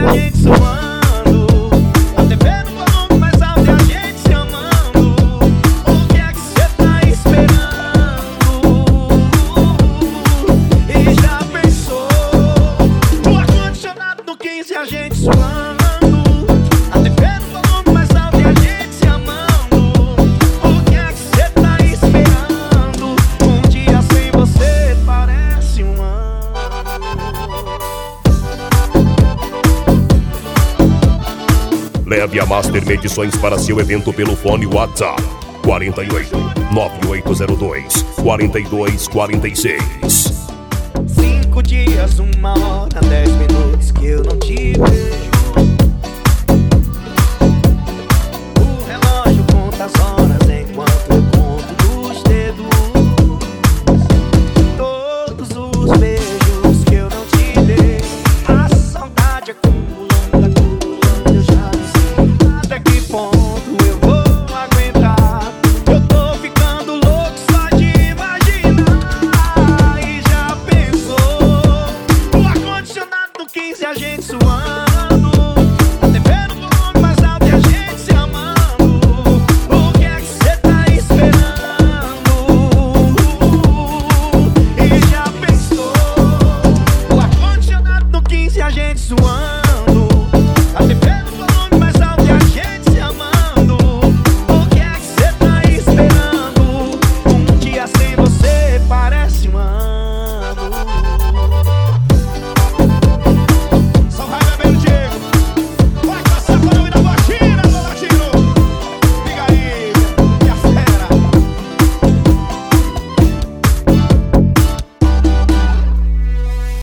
a gente suando, a TV no volume mais alto e a gente se amando. O que é que cê tá esperando? E já pensou? O ar-condicionado no 15 e a gente suando, a TV no volume mais alto e a gente se amando. O que é que cê tá esperando? Um dia sem você parece um ano. Leve a Master Medições para seu evento pelo fone WhatsApp 48 9802 4246. 5 dias, 1 hora